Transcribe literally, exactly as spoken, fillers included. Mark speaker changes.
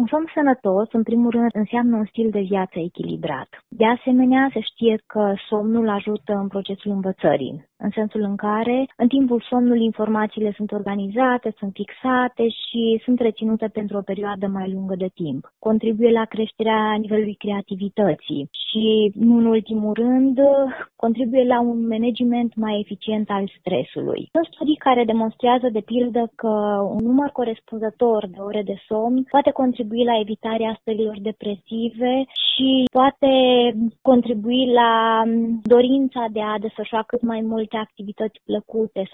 Speaker 1: Un somn sănătos, în primul rând, înseamnă un stil de viață echilibrat. De asemenea, se știe că somnul ajută în procesul învățării, în sensul în care, în timpul somnului, informațiile sunt organizate, sunt fixate și sunt reținute pentru o perioadă mai lungă de timp. Contribuie la creșterea nivelului creativității și, nu în ultimul rând, contribuie la un management mai eficient al stresului. Sunt studii care demonstrează, de pildă, că un număr corespunzător de ore de somn poate contribui la evitarea stărilor depresive și poate contribui la dorința de a desfășura cât mai multe activități plăcute